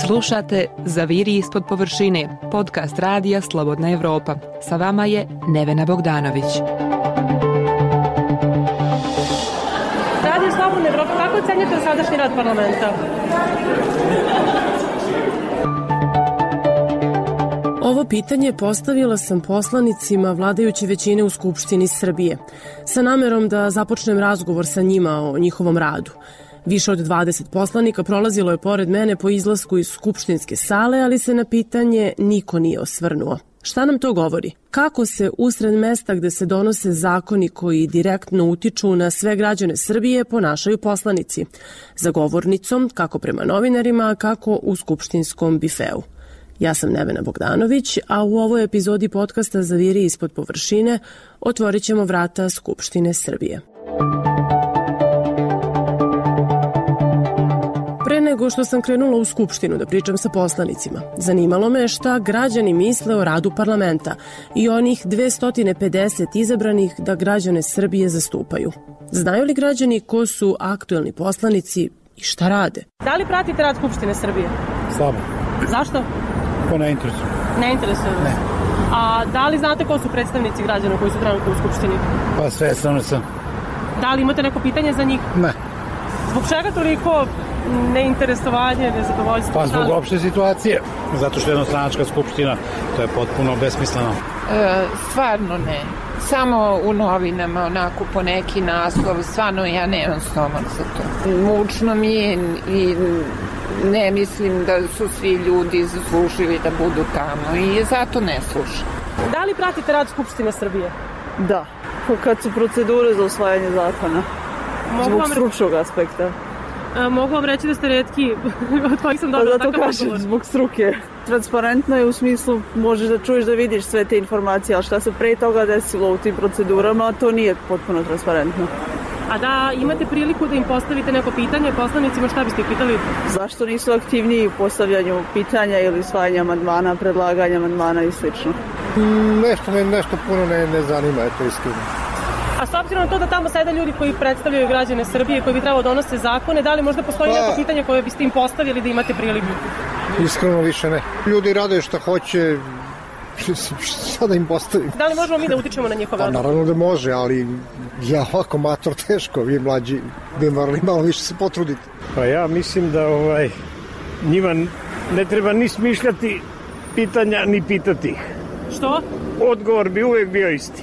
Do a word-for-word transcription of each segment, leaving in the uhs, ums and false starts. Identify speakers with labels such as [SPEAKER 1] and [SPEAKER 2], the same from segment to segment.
[SPEAKER 1] Slušate Zaviri ispod površine, podcast radija Slobodna Evropa. Sa vama je Nevena Bogdanović.
[SPEAKER 2] Radio Slobodna Evropa, kako ocenjate sadašnji rad parlamenta?
[SPEAKER 3] Ovo pitanje postavila sam poslanicima vladajuće većine u Skupštini Srbije, sa namerom da započnem razgovor sa njima o njihovom radu. Više od dvadeset poslanika prolazilo je pored mene po izlasku iz skupštinske sale, ali se na pitanje niko nije osvrnuo. Šta nam to govori? Kako se usred mesta gde se donose zakoni koji direktno utiču na sve građane Srbije ponašaju poslanici? Za govornicom, kako prema novinarima, kako u skupštinskom bifeu. Ja sam Nevena Bogdanović, a u ovoj epizodi podcasta Zaviri ispod površine otvorit ćemo vrata Skupštine Srbije. Pre nego što sam krenula u Skupštinu da pričam sa poslanicima, zanimalo me šta građani misle o radu parlamenta i onih dvesta pedeset izabranih da građane Srbije zastupaju. Znaju li građani ko su aktuelni poslanici i šta rade?
[SPEAKER 2] Da li pratite rad Skupštine Srbije?
[SPEAKER 4] Slabo.
[SPEAKER 2] Zašto?
[SPEAKER 4] Pa ne interesuje.
[SPEAKER 2] Ne interesuje vas?
[SPEAKER 4] Ne.
[SPEAKER 2] A da li znate ko su predstavnici građana koji su trenutno u Skupštini?
[SPEAKER 4] Pa sve stvarno sam.
[SPEAKER 2] Da li imate neko pitanje za njih?
[SPEAKER 4] Ne.
[SPEAKER 2] Zbog čega toliko neinteresovanje, nezadovoljstvo?
[SPEAKER 4] Pa zbog opšte situacije. Zato što je jednostranačka skupština, to je potpuno besmisleno.
[SPEAKER 5] E, stvarno ne. Samo u novinama, onako po neki naslov, stvarno ja nemam stomak za to. Mučno mi je i ne mislim da su svi ljudi zaslužili da budu tamo i zato ne slušam.
[SPEAKER 2] Da li pratite rad Skupštine Srbije?
[SPEAKER 6] Da, kad su procedure za usvajanje zakona,
[SPEAKER 2] mogu
[SPEAKER 6] zbog
[SPEAKER 2] vam...
[SPEAKER 6] stručnog aspekta.
[SPEAKER 2] A, mogu vam reći da ste retki od kojih sam dobila takav odgovor.
[SPEAKER 6] Zato kažem, zbog struke. Transparentno je u smislu možeš da čuješ, da vidiš sve te informacije, ali šta se pre toga desilo u tim procedurama, to nije potpuno transparentno.
[SPEAKER 2] A da imate priliku da im postavite neko pitanje poslanicima, šta biste ih pitali?
[SPEAKER 6] Zašto nisu aktivniji u postavljanju pitanja ili usvajanja amandmana, predlaganja amandmana i slično?
[SPEAKER 4] Nešto me nešto puno ne, ne zanima, eto iskreno.
[SPEAKER 2] A s obzirom na to da tamo sede ljudi koji predstavljaju građane Srbije, koji bi trebalo donose zakone, da li možda postoji pa, neko pitanje koje biste im postavili da imate priliku? Iskreno
[SPEAKER 4] više ne. Ljudi rade šta hoće, šta da im postavim.
[SPEAKER 2] Da li možemo mi da utičemo na njihove
[SPEAKER 4] pa,
[SPEAKER 2] odluke?
[SPEAKER 4] Naravno da može, ali ja ovako mator teško, vi mlađi bi morali malo više se potruditi.
[SPEAKER 7] Pa ja mislim da ovaj njima ne treba ni smišljati pitanja, ni pitati ih.
[SPEAKER 2] Što?
[SPEAKER 7] Odgovor bi uvek bio isti.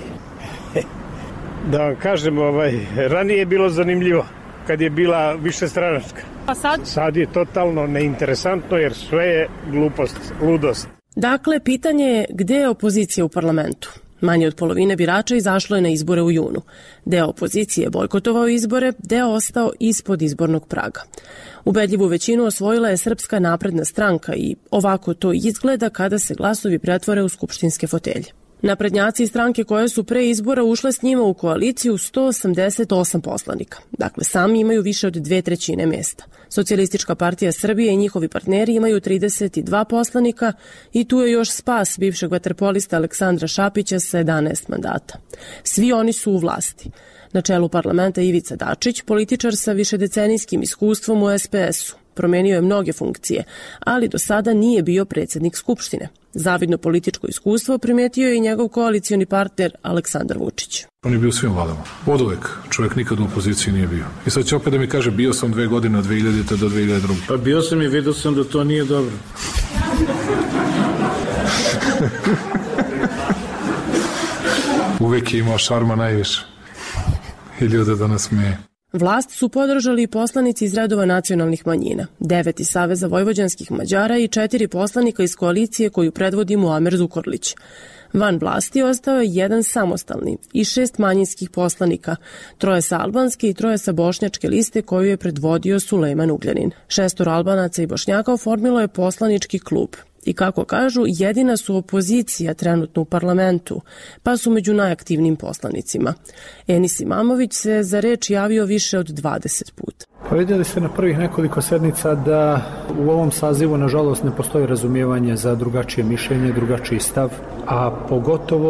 [SPEAKER 7] Da vam kažem, ovaj, ranije je bilo zanimljivo kad je bila višestranačka.
[SPEAKER 2] A sad?
[SPEAKER 7] Sad je totalno neinteresantno jer sve je glupost, ludost.
[SPEAKER 3] Dakle, pitanje je gde je opozicija u parlamentu? Manje od polovine birača izašlo je na izbore u junu. Deo opozicije bojkotovao izbore, deo ostao ispod izbornog praga. Ubedljivu većinu osvojila je Srpska napredna stranka i ovako to izgleda kada se glasovi pretvore u skupštinske fotelje. Naprednjaci i stranke koje su pre izbora ušle s njima u koaliciju sto osamdeset osam poslanika. Dakle, sami imaju više od dve trećine mesta. Socijalistička partija Srbije i njihovi partneri imaju trideset dva poslanika i tu je još spas bivšeg vaterpolista Aleksandra Šapića sa jedanaest mandata. Svi oni su u vlasti. Na čelu parlamenta Ivica Dačić, političar sa višedecenijskim iskustvom u es pe esu. Promenio je mnoge funkcije, ali do sada nije bio predsjednik Skupštine. Zavidno političko iskustvo primetio je i njegov koalicioni partner Aleksandar Vučić.
[SPEAKER 8] On je bio svim vladama. Od uvek. Čovjek nikad u opoziciji nije bio. I sad će opet da mi kaže bio sam dve godine od dve hiljadite do dve hiljade druge.
[SPEAKER 9] Pa bio sam i vidio sam da to nije dobro.
[SPEAKER 8] Uvek je imao šarma najviše. I ljude da nas smeje.
[SPEAKER 3] Vlast su podržali poslanici iz redova nacionalnih manjina, devet iz Saveza vojvođanskih Mađara i četiri poslanika iz koalicije koju predvodi Muamer Zukorlić. Van vlasti ostao je jedan samostalni i šest manjinskih poslanika, troje sa albanske i troje sa bošnjačke liste koju je predvodio Sulejman Ugljanin. Šestoro Albanaca i Bošnjaka oformilo je poslanički klub. I kako kažu, jedina su opozicija trenutno u parlamentu, pa su među najaktivnijim poslanicima. Enis Imamović se za reč javio više od dvadeset puta.
[SPEAKER 10] Pa vidjeli ste na prvih nekoliko sednica da u ovom sazivu nažalost ne postoji razumijevanje za drugačije mišljenje, drugačiji stav, a pogotovo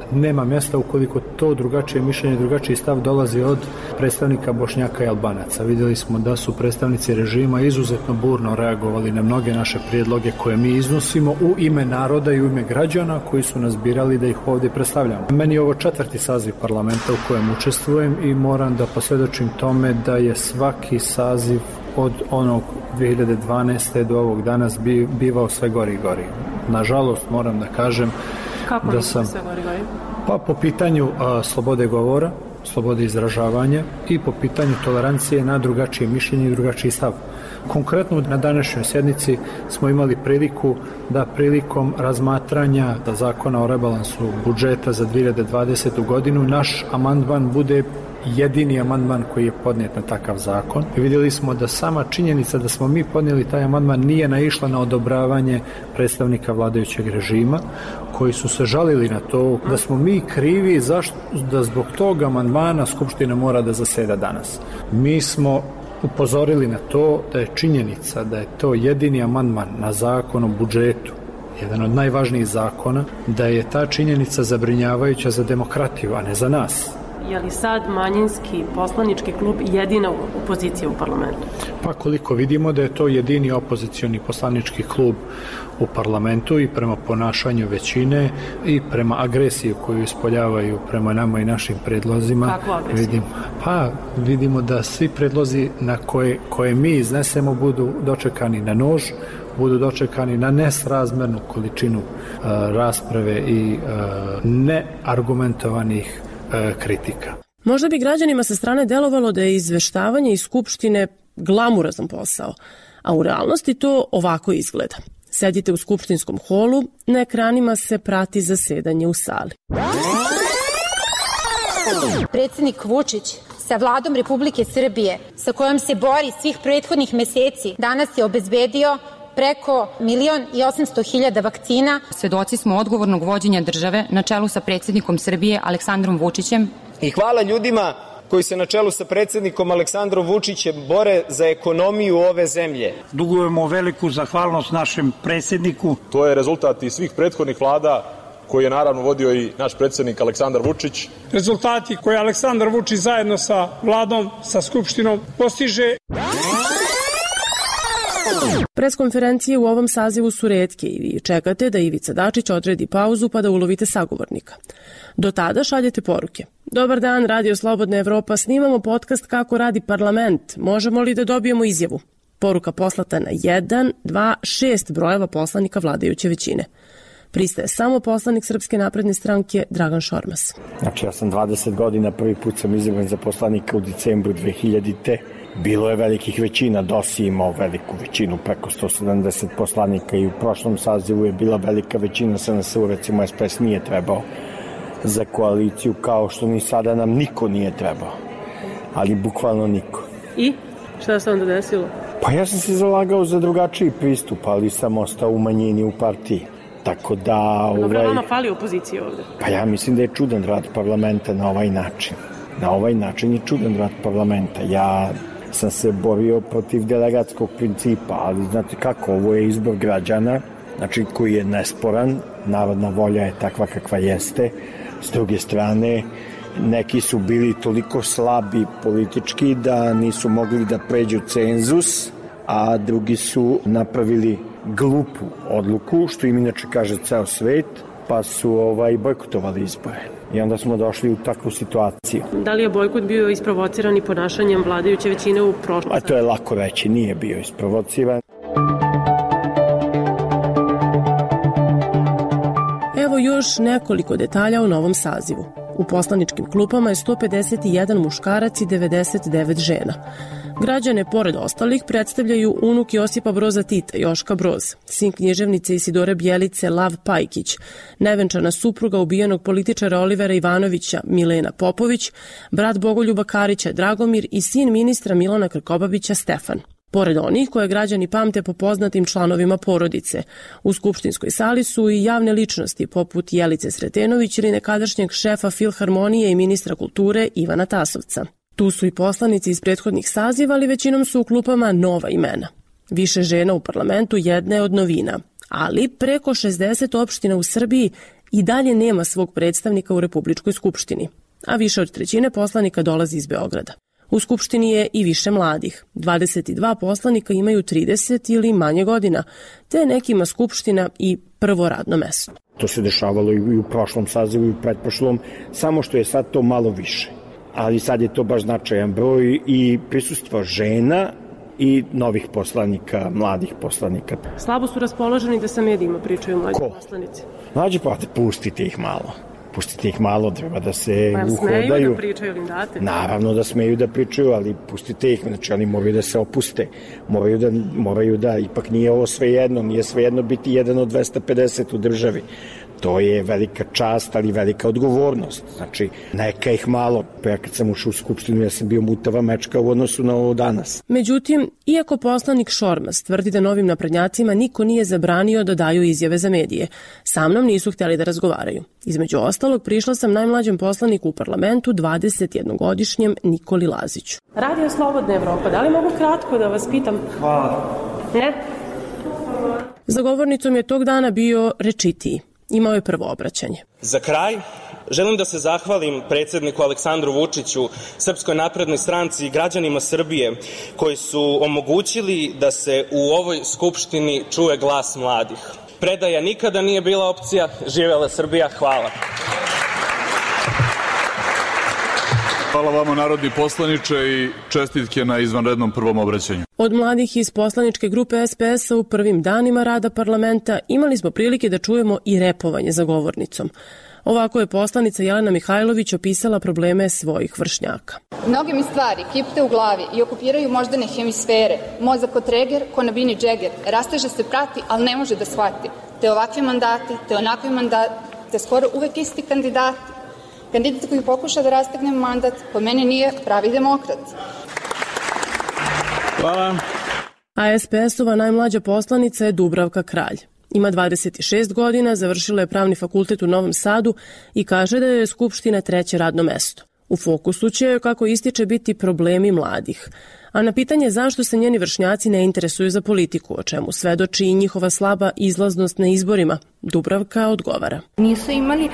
[SPEAKER 10] nema mjesta ukoliko to drugačije mišljenje, drugačiji stav dolazi od predstavnika Bošnjaka i Albanaca. Vidjeli smo da su predstavnici režima izuzetno burno reagovali na mnoge naše prijedloge koje mi iznosimo u ime naroda i u ime građana koji su nas birali da ih ovdje predstavljamo. Meni je ovo četvrti saziv parlamenta u kojem učestvujem i moram da posvjedočim tome da je svaki saziv od onog dvije hiljade dvanaeste do ovog danas bi, bivao sve gori i gori. Nažalost, moram da kažem
[SPEAKER 2] Kako
[SPEAKER 10] da sam...
[SPEAKER 2] sve gori i gori?
[SPEAKER 10] Pa po pitanju a, slobode govora, slobode izražavanja i po pitanju tolerancije na drugačije mišljenje i drugačiji stav. Konkretno na današnjoj sjednici smo imali priliku da prilikom razmatranja da zakona o rebalansu budžeta za dvije hiljade dvadesetu godinu naš amandman bude jedini amandman koji je podnijet na takav zakon. I vidjeli smo da sama činjenica da smo mi podnijeli taj amandman nije naišla na odobravanje predstavnika vladajućeg režima koji su se žalili na to da smo mi krivi zašto, da zbog tog amandmana Skupština mora da zaseda danas. Mi smo upozorili na to da je činjenica da je to jedini amandman na zakon o budžetu, jedan od najvažnijih zakona, da je ta činjenica zabrinjavajuća za demokratiju, a ne za nas.
[SPEAKER 2] Je li sad manjinski poslanički klub jedina opozicija u parlamentu?
[SPEAKER 10] Pa koliko vidimo da je to jedini opozicioni poslanički klub u parlamentu i prema ponašanju većine i prema agresiji koju ispoljavaju prema nama i našim predlozima.
[SPEAKER 2] Kakvu agresiju?
[SPEAKER 10] Vidim, pa vidimo da svi predlozi na koje, koje mi iznesemo budu dočekani na nož, budu dočekani na nesrazmernu količinu uh, rasprave i uh, neargumentovanih kritika.
[SPEAKER 3] Možda bi građanima sa strane delovalo da je izveštavanje iz Skupštine glamurazan posao, a u realnosti to ovako izgleda. Sedite u skupštinskom holu, na ekranima se prati zasedanje u sali.
[SPEAKER 11] Predsjednik Vučić sa vladom Republike Srbije, sa kojom se bori svih prethodnih meseci, danas je obezbedio preko milion i osamsto hiljada vakcina.
[SPEAKER 12] Svedoci smo odgovornog vođenja države na čelu sa predsjednikom Srbije Aleksandrom Vučićem.
[SPEAKER 13] I hvala ljudima koji se na čelu sa predsjednikom Aleksandrom Vučićem bore za ekonomiju ove zemlje.
[SPEAKER 14] Dugujemo veliku zahvalnost našem predsjedniku.
[SPEAKER 15] To je rezultat i svih prethodnih vlada koji je naravno vodio i naš predsjednik Aleksandar Vučić.
[SPEAKER 16] Rezultati koje Aleksandar Vučić zajedno sa vladom, sa Skupštinom postiže.
[SPEAKER 3] Preskonferencije u ovom sazivu su retke i vi čekate da Ivica Dačić odredi pauzu pa da ulovite sagovornika. Do tada šaljete poruke. Dobar dan, Radio Slobodna Evropa, snimamo podcast Kako radi parlament. Možemo li da dobijemo izjavu? Poruka poslata na jedan, dva, šest brojeva poslanika vladajuće većine. Pristaje samo poslanik Srpske napredne stranke Dragan Šormaz.
[SPEAKER 17] Znači ja sam dvadeset godina, prvi put sam izabran za poslanika u decembru dve hiljadite. Bilo je velikih većina, D O S je imao veliku većinu, preko sto sedamdeset poslanika i u prošlom sazivu je bila velika većina, S N S U, recimo S P S nije trebao za koaliciju, kao što ni sada nam niko nije trebao, ali bukvalno niko.
[SPEAKER 2] I? Šta se onda desilo?
[SPEAKER 17] Pa ja sam se zalagao za drugačiji pristup, ali sam ostao u manjini u partiji. Tako da...
[SPEAKER 2] Dobro,
[SPEAKER 17] ovaj,
[SPEAKER 2] vama fali opozicije ovde.
[SPEAKER 17] Pa ja mislim da je čudan rad parlamenta na ovaj način. Na ovaj način je čudan rad parlamenta. Ja sam se borio protiv delegatskog principa, ali znate kako, ovo je izbor građana, znači koji je nesporan, narodna volja je takva kakva jeste. S druge strane, neki su bili toliko slabi politički da nisu mogli da pređu cenzus, a drugi su napravili glupu odluku, što im inače kaže ceo svet, pa su ovaj, bojkotovali izbore. I onda smo došli u takvu situaciju.
[SPEAKER 2] Da li je bojkot bio isprovociran i ponašanjem vladajuće većine u prošlosti?
[SPEAKER 17] A to je lako reći, nije bio isprovociran.
[SPEAKER 3] Evo još nekoliko detalja o novom sazivu. U poslaničkim klupama je sto pedeset jedan muškarac i devedeset devet žena. Građane, pored ostalih, predstavljaju unuk Josipa Broza Tita, Joška Broz, sin književnice Isidore Bjelice, Lav Pajkić, nevenčana supruga ubijenog političara Olivera Ivanovića, Milena Popović, brat Bogoljuba Karića, Dragomir i sin ministra Milana Krkobabića, Stefan. Pored onih koje građani pamte po poznatim članovima porodice, u skupštinskoj sali su i javne ličnosti poput Jelice Sretenović ili nekadašnjeg šefa Filharmonije i ministra kulture Ivana Tasovca. Tu su i poslanici iz prethodnih saziva, ali većinom su u klupama nova imena. Više žena u parlamentu jedna je od novina, ali preko šezdeset opština u Srbiji i dalje nema svog predstavnika u Republičkoj skupštini, a više od trećine poslanika dolazi iz Beograda. U Skupštini je i više mladih. dvadeset dva poslanika imaju trideset ili manje godina, te nekima Skupština i prvo radno mesto.
[SPEAKER 17] To se dešavalo i u prošlom sazivu i u pretprošlom, samo što je sad to malo više. Ali sad je to baš značajan broj i prisustvo žena i novih poslanika, mladih poslanika.
[SPEAKER 2] Slabo su raspoloženi da sa medijima pričaju mlađi Ko? poslanici.
[SPEAKER 17] Mlađi pa pustite ih malo. Pustite ih malo, treba da se
[SPEAKER 2] pa,
[SPEAKER 17] uhodaju.
[SPEAKER 2] Smeju da pričaju ili im date?
[SPEAKER 17] Naravno da smeju da pričaju, ali pustite ih, znači oni moraju da se opuste. Moraju da, moraju da, ipak nije ovo svejedno, nije svejedno biti jedan od dvesta pedeset u državi. To je velika čast, ali velika odgovornost. Znači, neka ih malo. Pa ja kad sam ušao u Skupštinu, ja sam bio mutava mečka u odnosu na ovo danas.
[SPEAKER 3] Međutim, iako poslanik Šormaz tvrdi da novim naprednjacima niko nije zabranio da daju izjave za medije, sa mnom nisu htjeli da razgovaraju. Između ostalog, prišla sam najmlađem poslaniku u parlamentu, dvadesetjednogodišnjem Nikoli Laziću.
[SPEAKER 2] Radio Slobodna Evropa, da li mogu kratko da vas pitam?
[SPEAKER 14] Hvala.
[SPEAKER 2] Ne?
[SPEAKER 3] Za govornicom je tog dana bio rečitiji. Imao je prvo obraćanje.
[SPEAKER 18] Za kraj, želim da se zahvalim predsjedniku Aleksandru Vučiću, Srpskoj naprednoj stranci i građanima Srbije koji su omogućili da se u ovoj Skupštini čuje glas mladih. Predaja nikada nije bila opcija. Živela Srbija. Hvala.
[SPEAKER 19] Hvala vama, narodni poslaniče, i čestitke na izvanrednom prvom obraćanju.
[SPEAKER 3] Od mladih iz poslaničke grupe es pe es a u prvim danima rada parlamenta imali smo prilike da čujemo i repovanje za govornicom. Ovako je poslanica Jelena Mihajlović opisala probleme svojih vršnjaka.
[SPEAKER 20] Mnoge mi stvari kipte u glavi i okupiraju moždane hemisfere. Mozak ko treger, ko na bini džeger. Rasteže se prati, ali ne može da shvati. Te ovakvi mandati, te onakvi mandati, te skoro uvek isti kandidati. Kandidat koji pokuša da rastegne mandat, po meni nije pravi demokrat.
[SPEAKER 19] Hvala.
[SPEAKER 3] A es pe es ova najmlađa poslanica je Dubravka Kralj. Ima dvadeset šest godina, završila je pravni fakultet u Novom Sadu i kaže da je Skupština treće radno mesto. U fokusu će, kako ističe, biti problemi mladih. A na pitanje zašto se njeni vršnjaci ne interesuju za politiku, o čemu svedoči i njihova slaba izlaznost na izborima, Dubravka odgovara.
[SPEAKER 21] Nisu imali,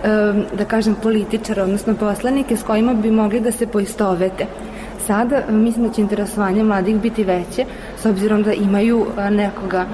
[SPEAKER 21] da kažem, političara, odnosno poslanike s kojima bi mogli da se poistovete. Sada mislim da će interesovanje mladih biti veće, s obzirom da imaju nekoga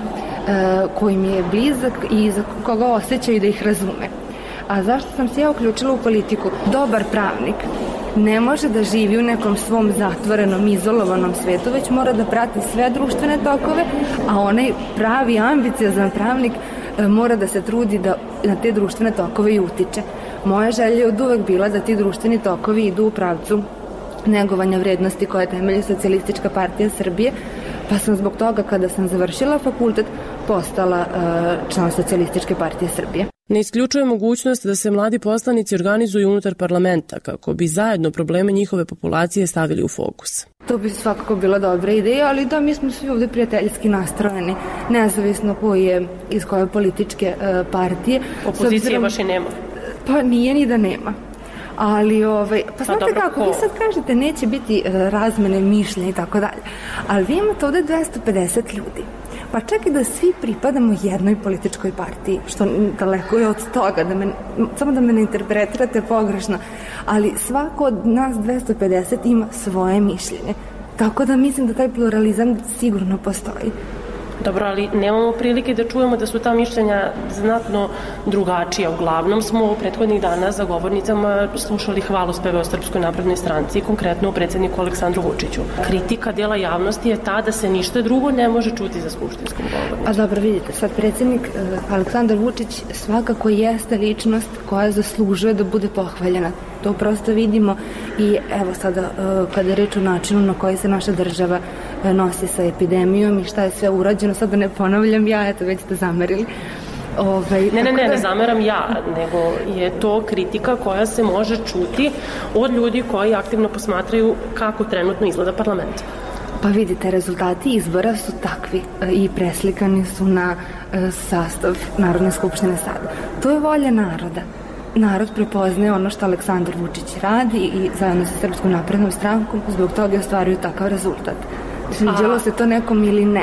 [SPEAKER 21] koji mi je blizak i za koga osjećaju da ih razume. A zašto sam se ja uključila u politiku? Dobar pravnik ne može da živi u nekom svom zatvorenom, izolovanom svetu, već mora da prati sve društvene tokove, a onaj pravi, ambiciozan pravnik mora da se trudi da na te društvene tokove i utiče. Moja želja je od uvek bila da ti društveni tokovi idu u pravcu negovanja vrednosti koje temelji Socijalistička partija Srbije, pa sam zbog toga kada sam završila fakultet postala član Socijalističke partije Srbije.
[SPEAKER 3] Ne isključuje mogućnost da se mladi poslanici organizuju unutar parlamenta kako bi zajedno probleme njihove populacije stavili u fokus.
[SPEAKER 21] To bi svakako bila dobra ideja, ali da, mi smo svi ovde prijateljski nastrojeni, nezavisno koji je iz koje političke uh, partije.
[SPEAKER 2] Opozicije obzirom, baš i nema.
[SPEAKER 21] Pa nije ni da nema. Ali, ovaj, pa, pa znate dobro, kako, ko? Vi sad kažete neće biti uh, razmene mišljenja i tako dalje, ali vi imate ovde dvesta pedeset ljudi. Pa čak i da svi pripadamo jednoj političkoj partiji, što daleko je od toga, da me, samo da me ne interpretirate pogrešno, ali svako od nas dvesta pedeset ima svoje mišljenje. Tako da mislim da taj pluralizam sigurno postoji.
[SPEAKER 2] Dobro, ali nemamo prilike da čujemo da su ta mišljenja znatno drugačija. Uglavnom smo u prethodnih dana za govornicama slušali hvalospeve o Srpskoj naprednoj stranci, konkretno o predsjedniku Aleksandru Vučiću. Kritika dela javnosti je ta da se ništa drugo ne može čuti za skupštinskom govornicom.
[SPEAKER 21] A dobro, vidite, sad predsjednik Aleksandar Vučić svakako jeste ličnost koja zaslužuje da bude pohvaljena. To prosto vidimo i evo sada kada je reč o načinu na koji se naša država nosi sa epidemijom i šta je sve urađeno, sad da ne ponavljam ja, eto već ste zamerili. Ovaj,
[SPEAKER 2] ne, ne, ne,
[SPEAKER 21] da...
[SPEAKER 2] ne zameram ja, nego je to kritika koja se može čuti od ljudi koji aktivno posmatraju kako trenutno izgleda parlament.
[SPEAKER 21] Pa vidite, rezultati izbora su takvi i preslikani su na sastav Narodne skupštine sada. To je volja naroda. Narod prepoznaje ono što Aleksandar Vučić radi i zajedno sa Srpskom naprednom strankom zbog toga ostvaruju takav rezultat. Sviđalo se to nekom ili ne,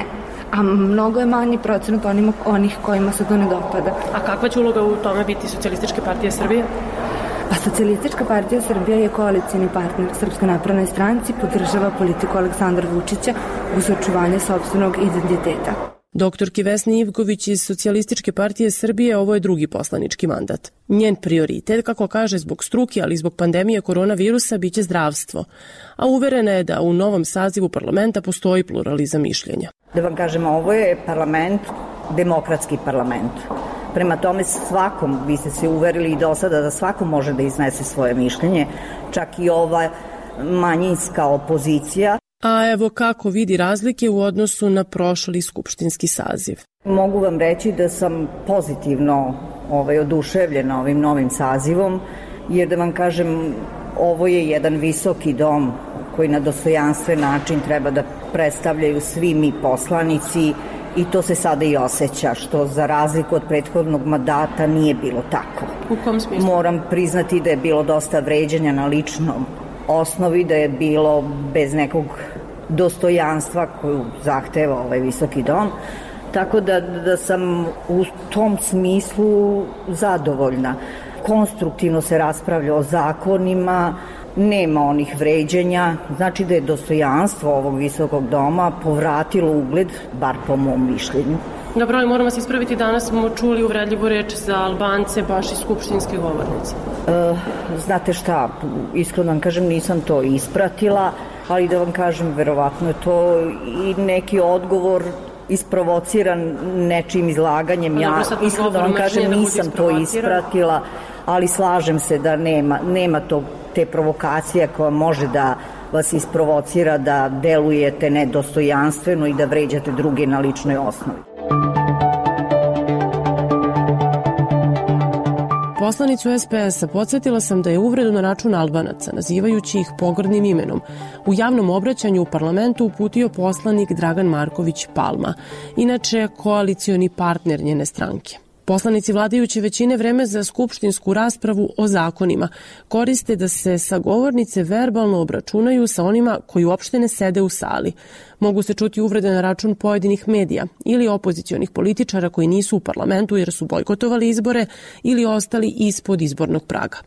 [SPEAKER 21] a mnogo je manji procenat onima, onih kojima se to ne dopada.
[SPEAKER 2] A kakva će uloga u tome biti Socijalističke partije Srbije?
[SPEAKER 21] Pa Socijalistička partija Srbije je koalicijni partner Srpskoj naprednoj stranci, podržava politiku Aleksandra Vučića uz očuvanje sopstvenog identiteta.
[SPEAKER 3] Doktorki Vesni Ivković iz Socijalističke partije Srbije ovo je drugi poslanički mandat. Njen prioritet, kako kaže, zbog struke, ali i zbog pandemije koronavirusa, biće zdravstvo. A uverena je da u novom sazivu parlamenta postoji pluralizam mišljenja.
[SPEAKER 1] Da vam kažem, ovo je parlament, demokratski parlament. Prema tome svakom, vi ste se uverili i do sada da svako može da iznese svoje mišljenje, čak i ova manjinska opozicija.
[SPEAKER 3] A evo kako vidi razlike u odnosu na prošli skupštinski saziv.
[SPEAKER 1] Mogu vam reći da sam pozitivno ovaj, oduševljena ovim novim sazivom, jer da vam kažem, ovo je jedan visoki dom koji na dostojanstven način treba da predstavljaju svi mi poslanici i to se sada i osjeća, što za razliku od prethodnog mandata nije bilo tako.
[SPEAKER 2] U kom smislu?
[SPEAKER 1] Moram priznati da je bilo dosta vređanja na ličnom osnovi, da je bilo bez nekog dostojanstva koju zahteva ovaj visoki dom, tako da, da sam u tom smislu zadovoljna. Konstruktivno se raspravlja o zakonima, nema onih vređenja, znači da je dostojanstvo ovog visokog doma povratilo ugled, bar po mom mišljenju.
[SPEAKER 2] Dobro, ali moramo se ispraviti, danas smo čuli uvredljivu reč za Albance baš iz skupštinske govornice.
[SPEAKER 1] E, znate šta, iskreno vam kažem, nisam to ispratila, ali da vam kažem, verovatno je to i neki odgovor isprovociran nečim izlaganjem. Ja iskreno da vam kažem, nisam to ispratila, ali slažem se da nema, nema tog, te provokacije koja može da vas isprovocira da delujete nedostojanstveno i da vređate druge na ličnoj osnovi.
[SPEAKER 3] Poslanicu es pe es a podsjetila sam da je uvredu na račun Albanaca, nazivajući ih pogrdnim imenom, u javnom obraćanju u parlamentu uputio poslanik Dragan Marković Palma, inače koalicioni partner njene stranke. Poslanici vladajuće većine vreme za skupštinsku raspravu o zakonima koriste da se sa govornice verbalno obračunaju sa onima koji uopšte ne sede u sali. Mogu se čuti uvrede na račun pojedinih medija ili opozicionih političara koji nisu u parlamentu jer su bojkotovali izbore ili ostali ispod izbornog praga.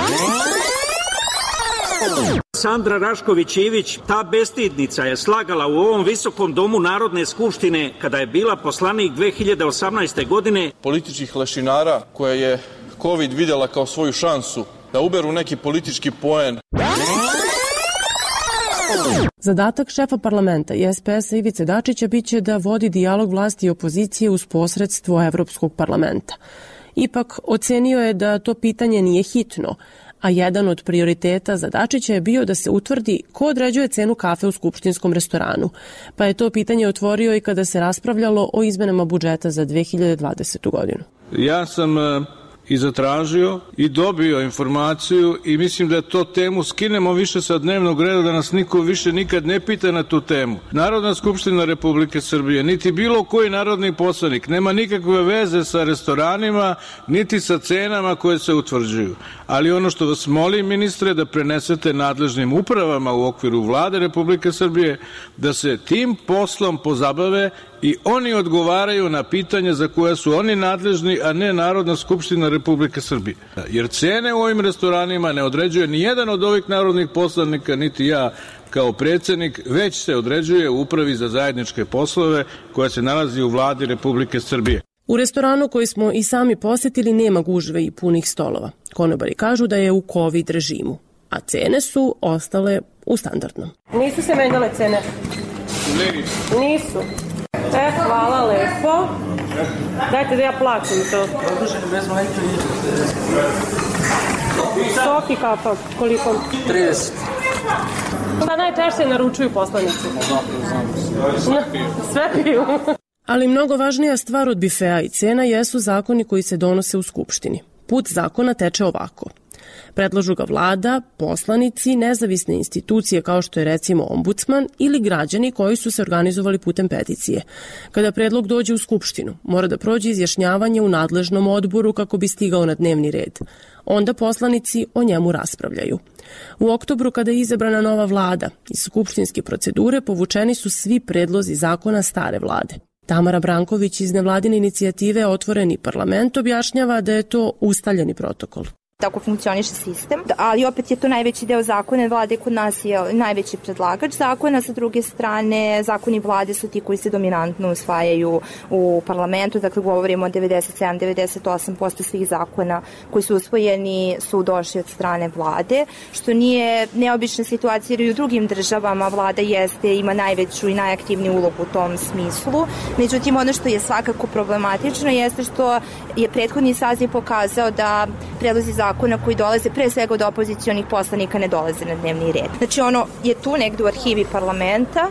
[SPEAKER 14] Sandra Rašković-Ivić, ta bestidnica, je slagala u ovom visokom domu Narodne skupštine kada je bila poslanik dve hiljade osamnaeste. godine.
[SPEAKER 22] Političkih lešinara koje je COVID vidjela kao svoju šansu da uberu neki politički poen.
[SPEAKER 3] Zadatak šefa parlamenta i es pe es a Ivice Dačića biće da vodi dijalog vlasti i opozicije uz posredstvo Evropskog parlamenta. Ipak ocenio je da to pitanje nije hitno, a jedan od prioriteta za Dačića je bio da se utvrdi ko određuje cenu kafe u skupštinskom restoranu, pa je to pitanje otvorio i kada se raspravljalo o izmenama budžeta za dve hiljade dvadesetu. godinu.
[SPEAKER 9] Ja sam i zatražio i dobio informaciju i mislim da to temu skinemo više sa dnevnog reda, da nas niko više nikad ne pita na tu temu. Narodna skupština Republike Srbije, niti bilo koji narodni poslanik nema nikakve veze sa restoranima, niti sa cenama koje se utvrđuju. Ali ono što vas molim, ministre, da prenesete nadležnim upravama u okviru Vlade Republike Srbije, da se tim poslom pozabave i oni odgovaraju na pitanja za koje su oni nadležni, a ne Narodna skupština Republike Srbije. Jer cene u ovim restoranima ne određuje ni jedan od ovih narodnih poslanika, niti ja kao predsednik, već se određuje u Upravi za zajedničke poslove koja se nalazi u Vladi Republike Srbije.
[SPEAKER 3] U restoranu koji smo i sami posetili nema gužve i punih stolova. Konobari kažu da je u COVID režimu, a cene su ostale u standardnom.
[SPEAKER 2] Nisu se menjale cene?
[SPEAKER 22] Nisu.
[SPEAKER 2] Nisu. E, hvala lepo. Dajte da ja plaćam to. Sok i kafa, koliko?
[SPEAKER 23] trideset.
[SPEAKER 2] Šta najčešće naručuju poslanici? Sve piju.
[SPEAKER 3] Ali mnogo važnija stvar od bifea i cena jesu zakoni koji se donose u Skupštini. Put zakona teče ovako. Predlažu ga vlada, poslanici, nezavisne institucije kao što je recimo ombudsman ili građani koji su se organizovali putem peticije. Kada predlog dođe u Skupštinu, mora da prođe izjašnjavanje u nadležnom odboru kako bi stigao na dnevni red. Onda poslanici o njemu raspravljaju. U oktobru, kada je izabrana nova vlada, iz skupštinske procedure povučeni su svi predlozi zakona stare vlade. Tamara Branković iz nevladine inicijative Otvoreni parlament objašnjava da je to ustaljeni protokol.
[SPEAKER 5] Tako funkcioniše sistem, ali opet je to najveći deo zakona, vlade kod nas je najveći predlagač zakona, sa druge strane zakoni vlade su ti koji se dominantno usvajaju u parlamentu, dakle govorimo o devedeset sedam do devedeset osam posto svih zakona koji su usvojeni su došli od strane vlade, što nije neobična situacija jer i u drugim državama vlada jeste, ima najveću i najaktivniju ulogu u tom smislu. Međutim, ono što je svakako problematično jeste što je prethodni saziv pokazao da predlozi zakona koji dolaze pre svega od opozicionih poslanika ne dolaze na dnevni red. Znači ono je tu negde u arhivi parlamenta.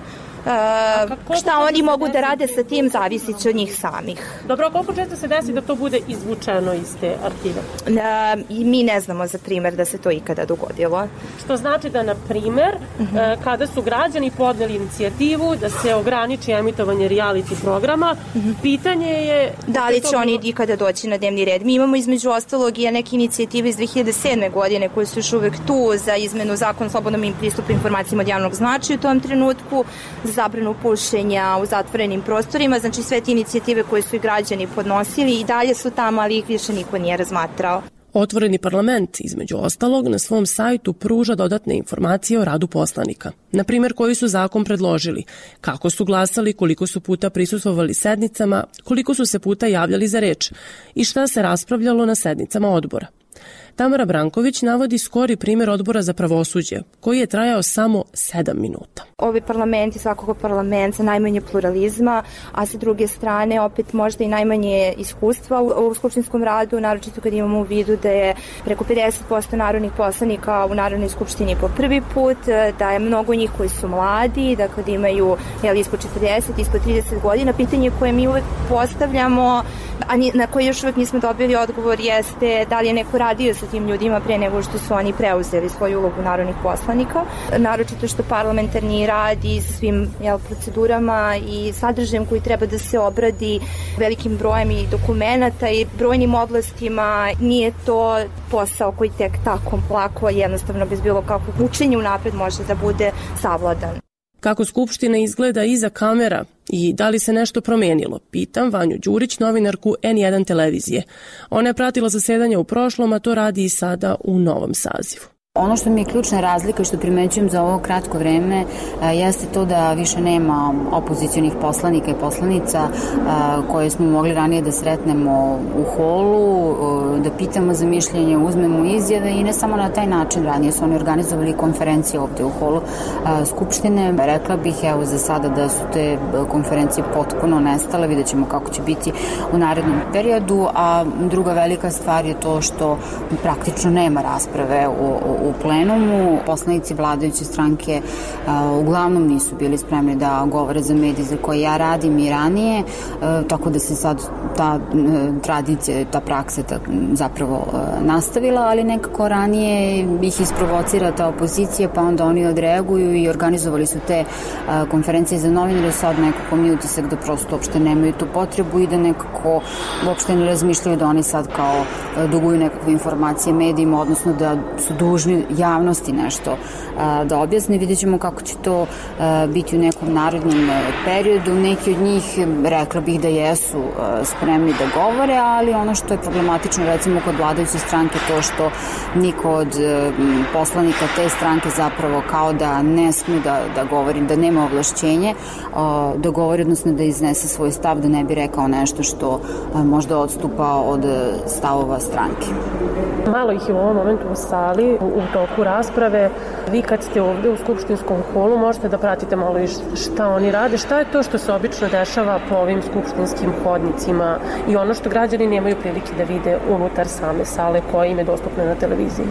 [SPEAKER 5] Uh, šta oni mogu da rade sa tim zavisit će od njih samih.
[SPEAKER 2] Dobro, koliko često se desi da to bude izvučeno iz te arhive?
[SPEAKER 5] Uh, i mi ne znamo za primer da se to ikada dogodilo.
[SPEAKER 2] Što znači da, na primer, uh-huh. uh, kada su građani podneli inicijativu da se ograniči emitovanje reality programa, uh-huh. pitanje je...
[SPEAKER 5] Da li će to... oni ikada doći na dnevni red? Mi imamo između ostalog i neke inicijative iz dve hiljade sedme. godine koje su još uvek tu za izmenu zakona o slobodnom pristupu informacijama od javnog značaja u tom trenutku, zabranu pušenja u zatvorenim prostorima, znači sve te inicijative koje su i građani podnosili i dalje su tamo, ali ih više niko nije razmatrao.
[SPEAKER 3] Otvoreni parlament, između ostalog, na svom sajtu pruža dodatne informacije o radu poslanika. Na primjer, koji su zakon predložili, kako su glasali, koliko su puta prisustvovali sednicama, koliko su se puta javljali za reč i šta se raspravljalo na sednicama odbora. Tamara Branković navodi skori primjer odbora za pravosuđe, koji je trajao samo sedam minuta.
[SPEAKER 5] Ovi parlament je svakako parlament sa najmanje pluralizma, a sa druge strane opet možda i najmanje iskustva u, u skupštinskom radu, naročito kad imamo u vidu da je preko pedeset posto narodnih poslanika u Narodnoj skupštini po prvi put, da je mnogo njih koji su mladi, dakle da imaju jel, ispod četrdeset, ispod trideset godina. Pitanje koje mi uvek postavljamo, a na koje još uvek nismo dobili odgovor, jeste da li je neko radio sa tim ljudima pre nego što su oni preuzeli svoju ulogu narodnih poslanika. Naročito što parlamentarni rad i svim jel, procedurama i sadržajem koji treba da se obradi velikim brojem i dokumenata i brojnim oblastima, nije to posao koji tek tako lako, jednostavno bez bilo kakvog učenja unapred može da bude savladan.
[SPEAKER 3] Kako Skupština izgleda iza kamera i da li se nešto promenilo, pitam Vanju Đurić, novinarku en jedan televizije. Ona je pratila zasedanja u prošlom, a to radi i sada u novom sazivu.
[SPEAKER 6] Ono što mi je ključna razlika i što primećujem za ovo kratko vreme jeste to da više nema opozicionih poslanika i poslanica koje smo mogli ranije da sretnemo u holu, da pitamo za mišljenje, uzmemo izjave i ne samo na taj način. Ranije su oni organizovali konferencije ovde u holu Skupštine. Rekla bih evo za sada da su te konferencije potpuno nestale, vidjet ćemo kako će biti u narednom periodu, a druga velika stvar je to što praktično nema rasprave o u plenumu. Poslanici vladajuće stranke a, uglavnom nisu bili spremni da govore za medij za koje ja radim i ranije, a, tako da se sad ta a, tradicija, ta praksa ta, zapravo a, nastavila, ali nekako ranije ih isprovocira ta opozicija, pa onda oni odreaguju i organizovali su te a, konferencije za novinare. Sad nekako mi utisak da prosto uopšte nemaju tu potrebu i da nekako uopšte ne razmišljaju da oni sad kao a, duguju nekakve informacije medijima, odnosno da su dužni javnosti nešto a, da objasne. Vidjet ćemo kako će to a, biti u nekom narodnom periodu. Neki od njih rekla bih da jesu a, spremni da govore, ali ono što je problematično recimo kod vladajuće stranke to što niko od a, poslanika te stranke zapravo kao da ne sme da, da govori, da nema ovlašćenje a, da govori, odnosno da iznese svoj stav, da ne bi rekao nešto što a, možda odstupa od stavova stranke.
[SPEAKER 2] Malo ih je u ovom momentu u sali, u, u toku rasprave. Vi kad ste ovde u skupštinskom holu možete da pratite malo i šta oni rade. Šta je to što se obično dešava po ovim skupštinskim hodnicima i ono što građani nemaju prilike da vide unutar same sale koja im je dostupna na televiziji?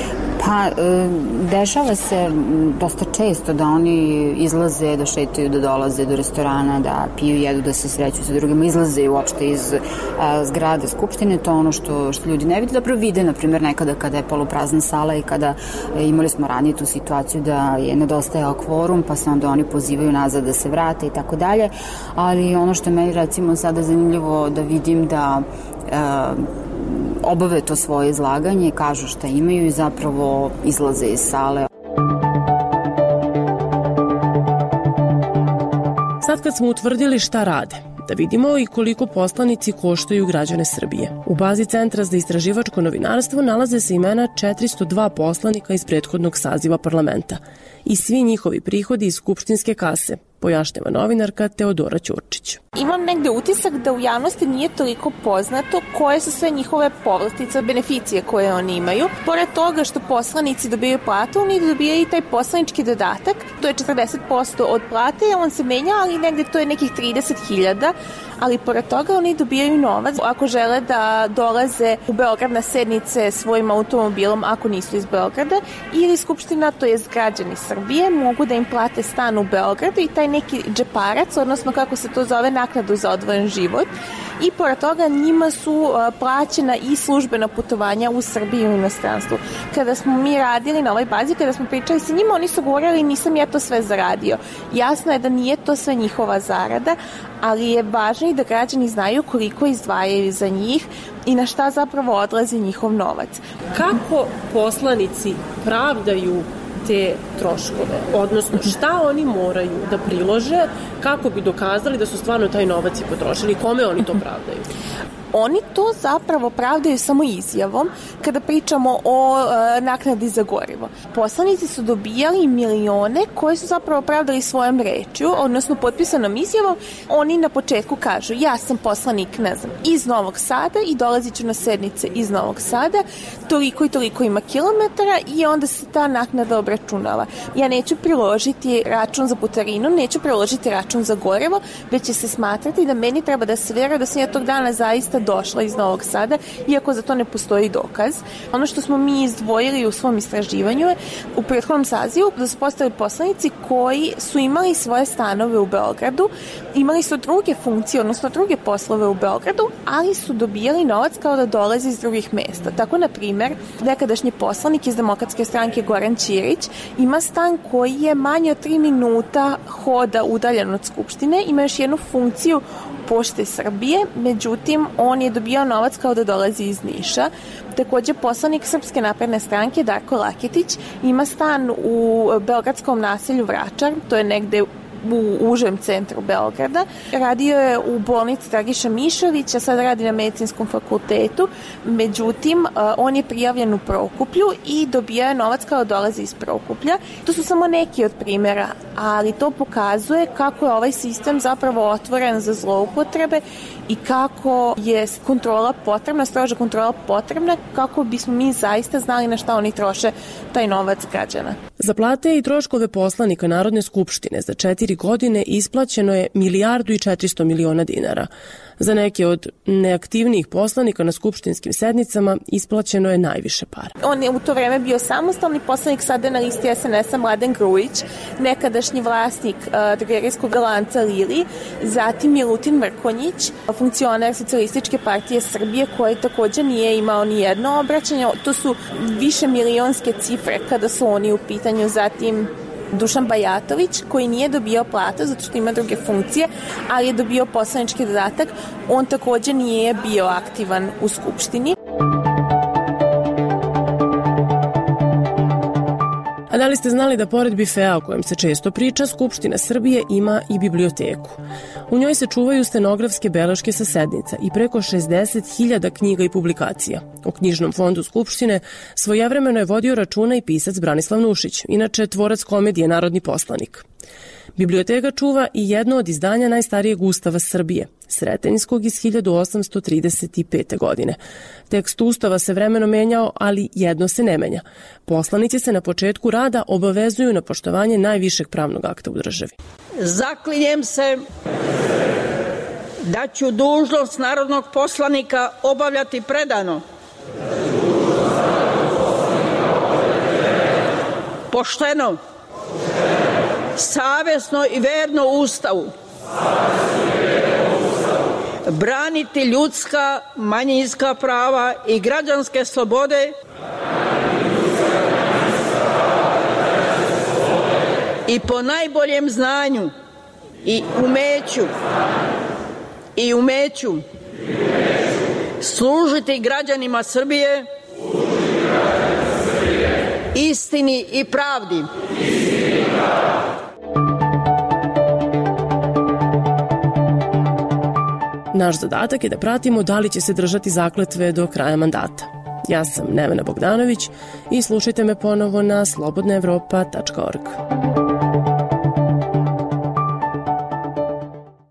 [SPEAKER 6] Pa, dešava se dosta često da oni izlaze, da šetaju, da dolaze do restorana, da piju, jedu, da se sreću sa drugima, izlaze uopšte iz a, zgrade Skupštine. To je ono što, što ljudi ne vide. Dobro vide, na primjer, nekada kada je poluprazna sala i kada e, imali smo ranije tu situaciju da je nedostajao kvorum, pa se onda oni pozivaju nazad da se vrate i tako dalje. Ali ono što je meni recimo sada zanimljivo da vidim da e, obave to svoje izlaganje, kažu šta imaju i zapravo izlaze iz sale.
[SPEAKER 3] Sad kad smo utvrdili šta rade, Da vidimo i koliko poslanici koštaju građane Srbije. U bazi Centra za istraživačko novinarstvo nalaze se imena četiristo dva poslanika iz prethodnog saziva parlamenta i svi njihovi prihodi iz skupštinske kase, pojašnjava novinarka Teodora Ćurčić.
[SPEAKER 4] Imam negde utisak da u javnosti nije toliko poznato koje su sve njihove povlastice, beneficije koje oni imaju. Pored toga što poslanici dobijaju platu, oni dobijaju i taj poslanički dodatak, to je četrdeset posto od plate, on se menja, ali negde to je nekih trideset hiljada, ali pored toga oni dobijaju novac ako žele da dolaze u Beograd na sednice svojim automobilom ako nisu iz Beograda, ili Skupština, to je građani Srbije, mogu da im plate stan u Beogradu i taj neki džeparac, odnosno kako se to zove, naknadu za odvojen život. I pored toga njima su plaćena i službena putovanja u Srbiji i u inostranstvu. Kada smo mi radili na ovoj bazi, kada smo pričali sa njima, oni su govorili nisam ja to sve zaradio. Jasno je da nije to sve njihova zarada, ali je važno i da građani znaju koliko izdvajaju za njih i na šta zapravo odlazi njihov novac.
[SPEAKER 2] Kako poslanici pravdaju te troškove, odnosno šta oni moraju da prilože kako bi dokazali da su stvarno taj novac i potrošili, kome oni to pravdaju?
[SPEAKER 4] Oni to zapravo pravdaju samo izjavom kada pričamo o e, naknadi za gorivo. Poslanici su dobijali milione koje su zapravo pravdali svojom rečju, odnosno potpisanom izjavom. Oni na početku kažu ja sam poslanik, ne znam, iz Novog Sada i dolazit ću na sednice iz Novog Sada, toliko i toliko ima kilometara i onda se ta naknada obračunava. Ja neću priložiti račun za putarinu, neću priložiti račun za gorivo, već će se smatrati da meni treba da se veruje da sam ja tog dana zaista došla iz Novog Sada, iako za to ne postoji dokaz. Ono što smo mi izdvojili u svom istraživanju je u prethodnom sazivu da su postali poslanici koji su imali svoje stanove u Beogradu, imali su druge funkcije, odnosno druge poslove u Beogradu, ali su dobijali novac kao da dolaze iz drugih mesta. Tako, na primer, nekadašnji poslanik iz Demokratske stranke Goran Ćirić ima stan koji je manje od tri minuta hoda udaljen od Skupštine, ima još jednu funkciju Pošte Srbije, međutim, on je dobijao novac kao da dolazi iz Niša. Takođe, poslanik Srpske napredne stranke Darko Laketić ima stan u beogradskom naselju Vračar, to je negde u užem centru Beograda. Radio je u bolnici Dragiša Mišovića, sad radi na medicinskom fakultetu, međutim, on je prijavljen u Prokuplju i dobija je novac kao dolazi iz Prokuplja. To su samo neki od primjera, ali to pokazuje kako je ovaj sistem zapravo otvoren za zloupotrebe i kako je kontrola potrebna, stroža kontrola potrebna, kako bismo mi zaista znali na šta oni troše taj novac građana.
[SPEAKER 3] Za plate i troškove poslanika Narodne skupštine za četiri godine isplaćeno je milijardu i četiristo miliona dinara. Za neke od neaktivnijih poslanika na skupštinskim sednicama isplaćeno je najviše para.
[SPEAKER 4] On je u to vreme bio samostalni poslanik, sada na listi es en es a Mladen Grujić, nekadašnji vlasnik uh, drogerijskog lanca Lili, zatim Milutin Mrkonjić, funkcioner Socijalističke partije Srbije, koji takođe nije imao ni jedno obraćanje. To su više milionske cifre kada su oni u pitanju. Zatim Dušan Bajatović, koji nije dobio platu zato što ima druge funkcije, ali je dobio poslanički dodatak. On takođe nije bio aktivan u Skupštini.
[SPEAKER 3] A da li ste znali da pored bifea o kojem se često priča, Skupština Srbije ima i biblioteku? U njoj se čuvaju stenografske beleške sa sednica i preko šezdeset hiljada knjiga i publikacija. O knjižnom fondu Skupštine svojevremeno je vodio računa i pisac Branislav Nušić, inače tvorac komedije Narodni poslanik. Biblioteka čuva i jedno od izdanja najstarijeg Ustava Srbije, Sretenjskog iz hiljadu osamsto trideset pete. godine. Tekst Ustava se vremenom menjao, ali jedno se ne menja. Poslanici se na početku rada obavezuju na poštovanje najvišeg pravnog akta u državi.
[SPEAKER 7] Zaklinjem se da ću dužnost narodnog poslanika obavljati predano, pošteno, savesno i verno Ustavu, braniti ljudska, manjinska prava i građanske slobode i po najboljem znanju i umeću i umeću služiti građanima Srbije, istini i pravdi.
[SPEAKER 3] Naš zadatak je da pratimo da li će se držati zakletve do kraja mandata. Ja sam Nevena Bogdanović i slušajte me ponovo na slobodna evropa tačka org.